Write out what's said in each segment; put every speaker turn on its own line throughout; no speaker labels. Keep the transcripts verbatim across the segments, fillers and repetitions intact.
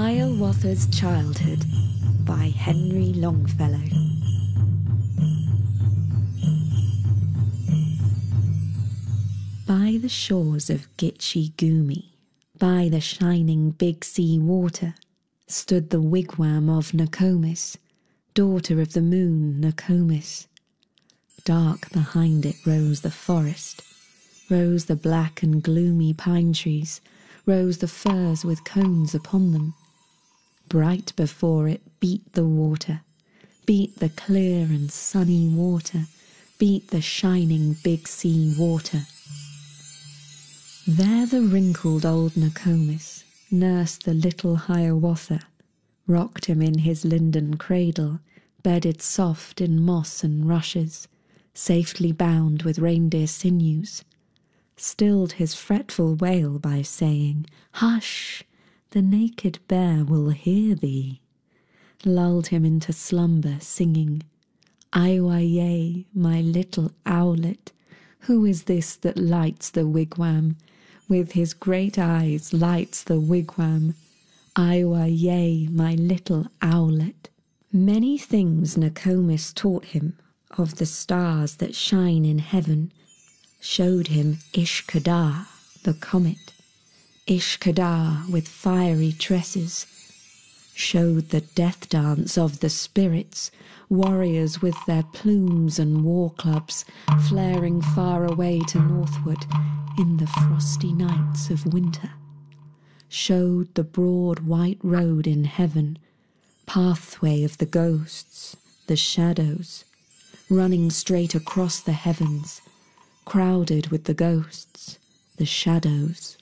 Hiawatha's Childhood by Henry Longfellow. By the shores of Gitche Gumee, by the shining Big Sea water, stood the wigwam of Nokomis, daughter of the moon Nokomis. Dark behind it rose the forest, rose the black and gloomy pine trees, rose the firs with cones upon them. Bright before it beat the water, beat the clear and sunny water, beat the shining Big Sea water. There the wrinkled old Nokomis nursed the little Hiawatha, rocked him in his linden cradle, bedded soft in moss and rushes, safely bound with reindeer sinews, stilled his fretful wail by saying, "Hush, the naked bear will hear thee," lulled him into slumber singing, "Aiwaye, my little owlet, who is this that lights the wigwam? With his great eyes lights the wigwam. Aiwaye, my little owlet." Many things Nokomis taught him of the stars that shine in heaven, showed him Ishkadar, the comet, Ishkadar with fiery tresses, showed the death dance of the spirits, warriors with their plumes and war clubs, flaring far away to northward in the frosty nights of winter, showed the broad white road in heaven, pathway of the ghosts, the shadows, running straight across the heavens, crowded with the ghosts, the shadows.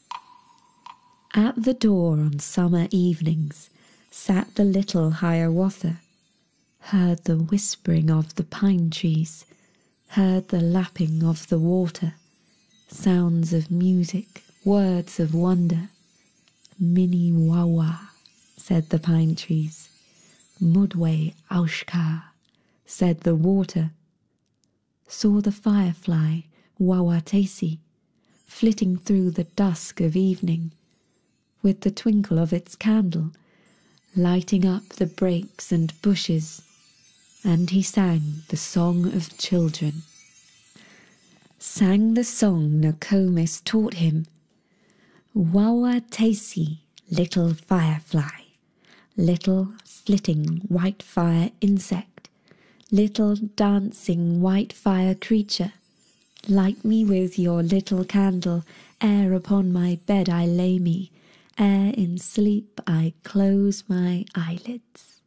At the door on summer evenings sat the little Hiawatha, heard the whispering of the pine trees, heard the lapping of the water, sounds of music, words of wonder. "Mini wawa," said the pine trees. "Mudwe aushka," said the water. Saw the firefly, Wawatesi, flitting through the dusk of evening, with the twinkle of its candle, lighting up the brakes and bushes, and he sang the song of children. Sang the song Nokomis taught him. Wawatesi, little firefly, little flitting white fire insect, little dancing white fire creature, light me with your little candle, ere upon my bed I lay me, ere in sleep I close my eyelids.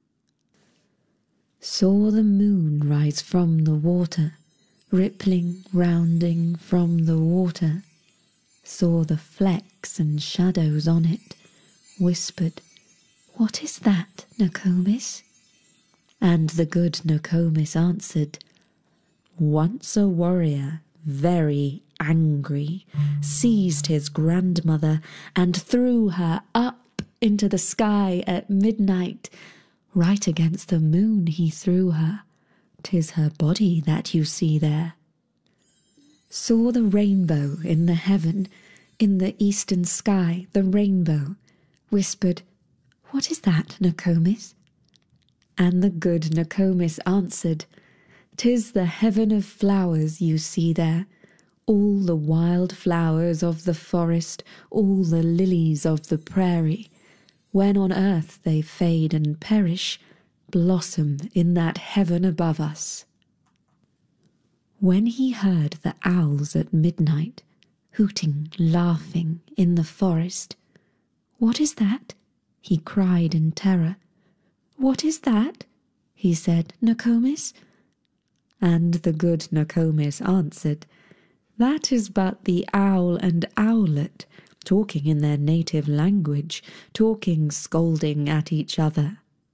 Saw the moon rise from the water, rippling, rounding from the water, saw the flecks and shadows on it, whispered, "What is that, Nokomis?" And the good Nokomis answered, "Once a warrior, very angry, seized his grandmother and threw her up into the sky at midnight. Right against the moon he threw her. 'Tis her body that you see there." Saw the rainbow in the heaven, in the eastern sky, the rainbow, whispered, "What is that, Nokomis?" And the good Nokomis answered, "'Tis the heaven of flowers you see there, all the wild flowers of the forest, all the lilies of the prairie. When on earth they fade and perish, blossom in that heaven above us." When he heard the owls at midnight, hooting, laughing in the forest, "What is that?" he cried in terror. "What is that?" he said, "Nokomis?" And the good Nokomis answered, "That is but the owl and owlet, talking in their native language, talking, scolding at each other."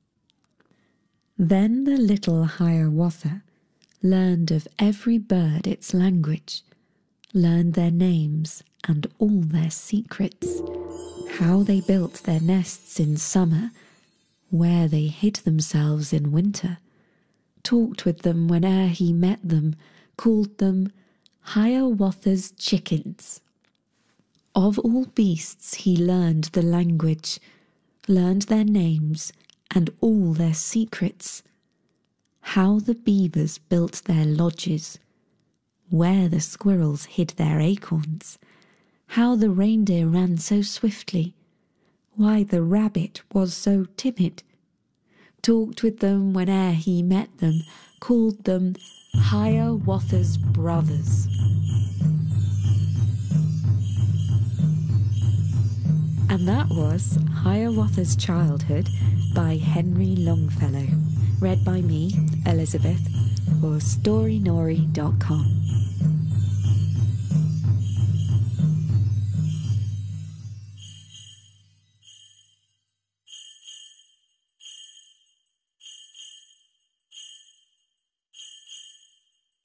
Then the little Hiawatha learned of every bird its language, learned their names and all their secrets, how they built their nests in summer, where they hid themselves in winter, talked with them whene'er he met them, called them Hiawatha's chickens. Of all beasts he learned the language, learned their names and all their secrets, how the beavers built their lodges, where the squirrels hid their acorns, how the reindeer ran so swiftly, why the rabbit was so timid, talked with them whene'er he met them, called them Hiawatha's brothers. And that was Hiawatha's Childhood by Henry Longfellow, read by me, Elizabeth, for story nori dot com.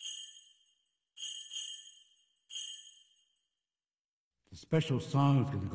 The special song is going to go